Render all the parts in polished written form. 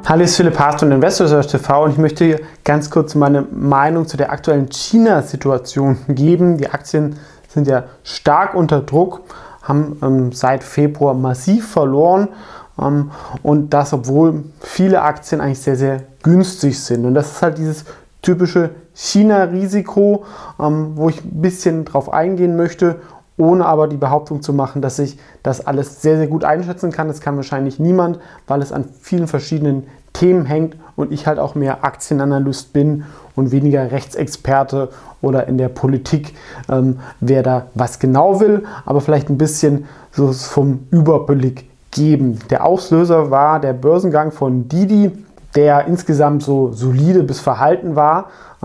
Hallo, ich bin Philipp Haas von Investor TV und ich möchte hier ganz kurz meine Meinung zu der aktuellen China-Situation geben. Die Aktien sind ja stark unter Druck, haben seit Februar massiv verloren und das, obwohl viele Aktien eigentlich sehr, sehr günstig sind. Und das ist halt dieses typische China-Risiko, wo ich ein bisschen drauf eingehen möchte, ohne aber die Behauptung zu machen, dass ich das alles sehr, sehr gut einschätzen kann. Das kann wahrscheinlich niemand, weil es an vielen verschiedenen Themen hängt und ich halt auch mehr Aktienanalyst bin und weniger Rechtsexperte oder in der Politik, wer da was genau will, aber vielleicht ein bisschen so vom Überblick geben. Der Auslöser war der Börsengang von Didi, der insgesamt so solide bis verhalten war.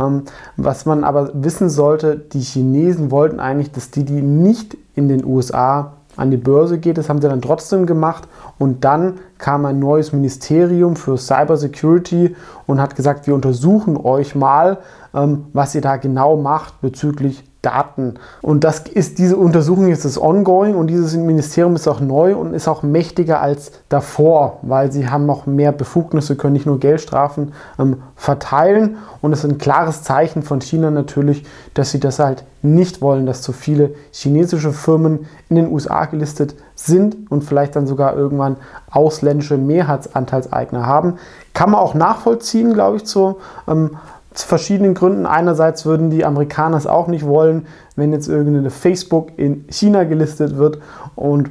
Was man aber wissen sollte, die Chinesen wollten eigentlich, dass Didi nicht in den USA an die Börse geht. Das haben sie dann trotzdem gemacht und dann kam ein neues Ministerium für Cybersecurity und hat gesagt, wir untersuchen euch mal, was ihr da genau macht bezüglich Daten. Und diese Untersuchung ist ongoing und dieses Ministerium ist auch neu und ist auch mächtiger als davor, weil sie haben noch mehr Befugnisse, können nicht nur Geldstrafen verteilen und es ist ein klares Zeichen von China natürlich, dass sie das halt nicht wollen, dass zu viele chinesische Firmen in den USA gelistet sind und vielleicht dann sogar irgendwann ausländische Mehrheitsanteilseigner haben. Kann man auch nachvollziehen, glaube ich, zu verschiedenen Gründen. Einerseits würden die Amerikaner es auch nicht wollen, wenn jetzt irgendeine Facebook in China gelistet wird und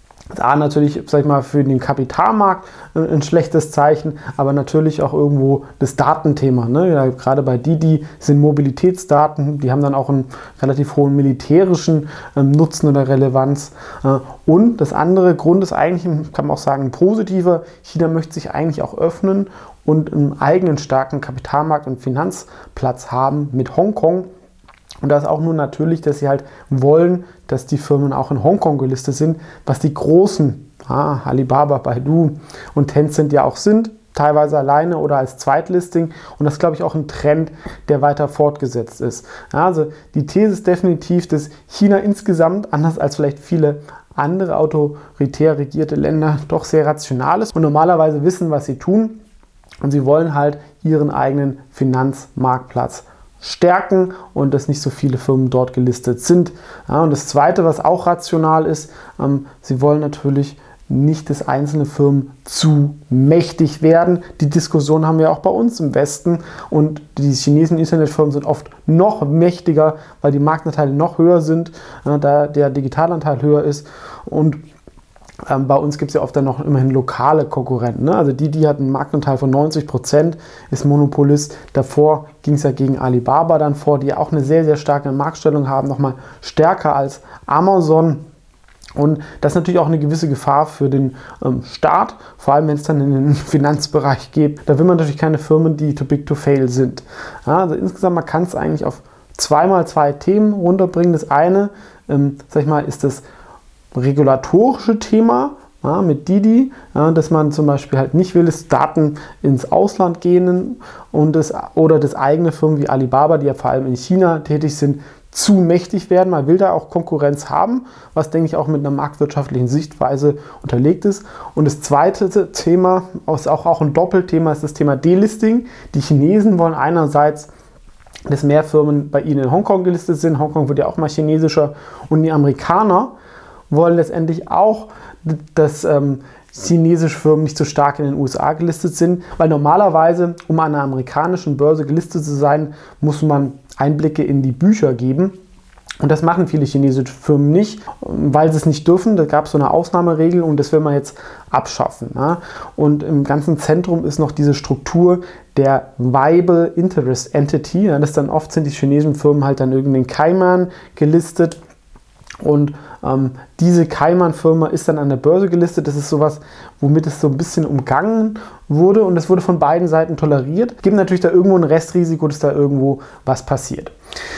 da natürlich, sag ich mal, für den Kapitalmarkt ein schlechtes Zeichen, aber natürlich auch irgendwo das Datenthema. Ne? Ja, gerade bei Didi sind Mobilitätsdaten, die haben dann auch einen relativ hohen militärischen Nutzen oder Relevanz. Und das andere Grund ist eigentlich, kann man auch sagen, ein positiver. China möchte sich eigentlich auch öffnen und einen eigenen starken Kapitalmarkt und Finanzplatz haben mit Hongkong. Und da ist auch nur natürlich, dass sie halt wollen, dass die Firmen auch in Hongkong gelistet sind, was die großen, Alibaba, Baidu und Tencent ja auch sind, teilweise alleine oder als Zweitlisting. Und das ist, glaube ich, auch ein Trend, der weiter fortgesetzt ist. Ja, also die These ist definitiv, dass China insgesamt, anders als vielleicht viele andere autoritär regierte Länder, doch sehr rational ist und normalerweise wissen, was sie tun. Und sie wollen halt ihren eigenen Finanzmarktplatz stärken und dass nicht so viele Firmen dort gelistet sind. Ja, und das Zweite, was auch rational ist, sie wollen natürlich nicht, dass einzelne Firmen zu mächtig werden. Die Diskussion haben wir auch bei uns im Westen und die chinesischen Internetfirmen sind oft noch mächtiger, weil die Marktanteile noch höher sind, da der Digitalanteil höher ist und bei uns gibt es ja oft dann noch immerhin lokale Konkurrenten. Ne? Also Didi hat einen Marktanteil von 90%, ist Monopolist. Davor ging es ja gegen Alibaba dann vor, die ja auch eine sehr, sehr starke Marktstellung haben, nochmal stärker als Amazon. Und das ist natürlich auch eine gewisse Gefahr für den Staat, vor allem wenn es dann in den Finanzbereich geht. Da will man natürlich keine Firmen, die too big to fail sind. Ja, also insgesamt, man kann es eigentlich auf 2x2 Themen runterbringen. Das eine, sag ich mal, ist das regulatorische Thema mit Didi, dass man zum Beispiel halt nicht will, dass Daten ins Ausland gehen und oder dass eigene Firmen wie Alibaba, die ja vor allem in China tätig sind, zu mächtig werden. Man will da auch Konkurrenz haben, was denke ich auch mit einer marktwirtschaftlichen Sichtweise unterlegt ist. Und das zweite Thema, ist auch ein Doppelthema, ist das Thema Delisting. Die Chinesen wollen einerseits, dass mehr Firmen bei ihnen in Hongkong gelistet sind. Hongkong wird ja auch mal chinesischer. Und die Amerikaner wollen letztendlich auch, dass chinesische Firmen nicht so stark in den USA gelistet sind, weil normalerweise, um an einer amerikanischen Börse gelistet zu sein, muss man Einblicke in die Bücher geben. Und das machen viele chinesische Firmen nicht, weil sie es nicht dürfen. Da gab es so eine Ausnahmeregel und das will man jetzt abschaffen. Ja? Und im ganzen Zentrum ist noch diese Struktur der Viable Interest Entity. Ja? Das dann oft sind die chinesischen Firmen halt dann irgendwie in Cayman gelistet. Und diese Cayman-Firma ist dann an der Börse gelistet. Das ist sowas, womit es so ein bisschen umgangen wurde und es wurde von beiden Seiten toleriert. Es gibt natürlich da irgendwo ein Restrisiko, dass da irgendwo was passiert.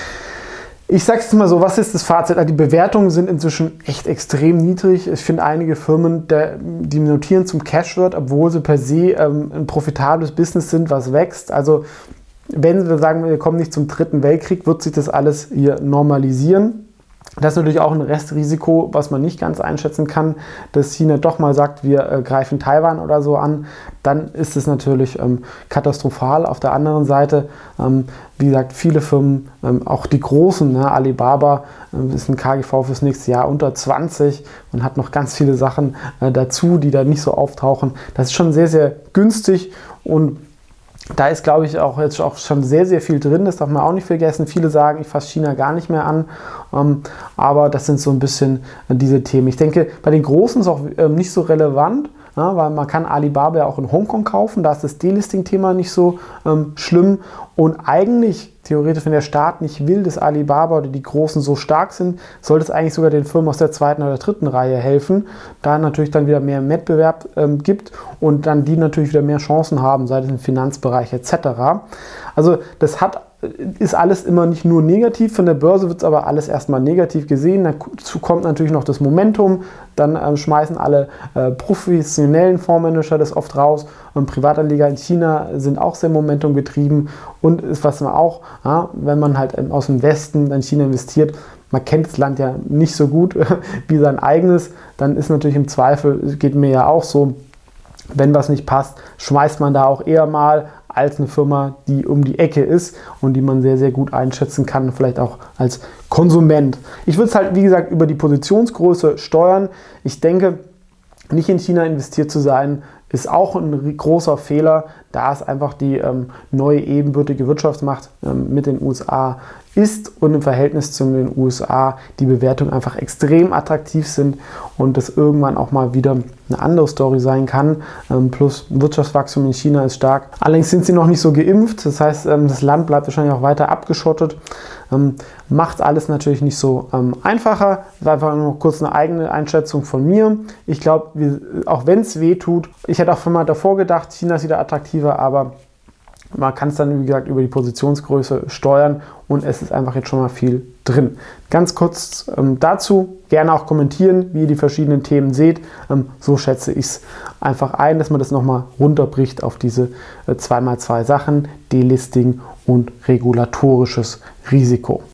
Ich sage es mal so, was ist das Fazit? Die Bewertungen sind inzwischen echt extrem niedrig. Ich finde einige Firmen, die notieren zum Cashwert, obwohl sie per se ein profitables Business sind, was wächst. Also wenn wir sagen, wir kommen nicht zum Dritten Weltkrieg, wird sich das alles hier normalisieren. Das ist natürlich auch ein Restrisiko, was man nicht ganz einschätzen kann, dass China doch mal sagt, wir greifen Taiwan oder so an. Dann ist es natürlich katastrophal. Auf der anderen Seite, wie gesagt, viele Firmen, auch die großen, ne, Alibaba ist ein KGV fürs nächste Jahr unter 20 und hat noch ganz viele Sachen dazu, die da nicht so auftauchen. Das ist schon sehr, sehr günstig und da ist, glaube ich, auch jetzt auch schon sehr, sehr viel drin. Das darf man auch nicht vergessen. Viele sagen, ich fasse China gar nicht mehr an. Aber das sind so ein bisschen diese Themen. Ich denke, bei den Großen ist es auch nicht so relevant, ja, weil man kann Alibaba ja auch in Hongkong kaufen. Da ist das Delisting-Thema nicht so schlimm. Und eigentlich, theoretisch, wenn der Staat nicht will, dass Alibaba oder die Großen so stark sind, sollte es eigentlich sogar den Firmen aus der zweiten oder dritten Reihe helfen, da natürlich dann wieder mehr Wettbewerb gibt und dann die natürlich wieder mehr Chancen haben, sei es im Finanzbereich etc. Also das ist alles immer nicht nur negativ, von der Börse wird es aber alles erstmal negativ gesehen, dazu kommt natürlich noch das Momentum, dann schmeißen alle professionellen Fondsmanager das oft raus und Privatanleger in China sind auch sehr Momentum getrieben und ist was man auch, ja, wenn man halt aus dem Westen in China investiert, man kennt das Land ja nicht so gut wie sein eigenes, dann ist natürlich im Zweifel, geht mir ja auch so, wenn was nicht passt, schmeißt man da auch eher mal als eine Firma, die um die Ecke ist und die man sehr, sehr gut einschätzen kann, vielleicht auch als Konsument. Ich würde es halt, wie gesagt, über die Positionsgröße steuern. Ich denke, nicht in China investiert zu sein, ist auch ein großer Fehler, da es einfach die neue ebenbürtige Wirtschaftsmacht mit den USA ist und im Verhältnis zu den USA die Bewertungen einfach extrem attraktiv sind und das irgendwann auch mal wieder eine andere Story sein kann. Plus Wirtschaftswachstum in China ist stark. Allerdings sind sie noch nicht so geimpft, das heißt, das Land bleibt wahrscheinlich auch weiter abgeschottet. Macht alles natürlich nicht so einfacher. Das war einfach nur kurz eine eigene Einschätzung von mir. Ich glaube, auch wenn es weh tut, ich hätte auch schon mal davor gedacht, China ist wieder attraktiver, aber man kann es dann, wie gesagt, über die Positionsgröße steuern und es ist einfach jetzt schon mal viel drin. Ganz kurz dazu, gerne auch kommentieren, wie ihr die verschiedenen Themen seht. So schätze ich es einfach ein, dass man das nochmal runterbricht auf diese 2x2 Sachen, Delisting und regulatorisches Risiko.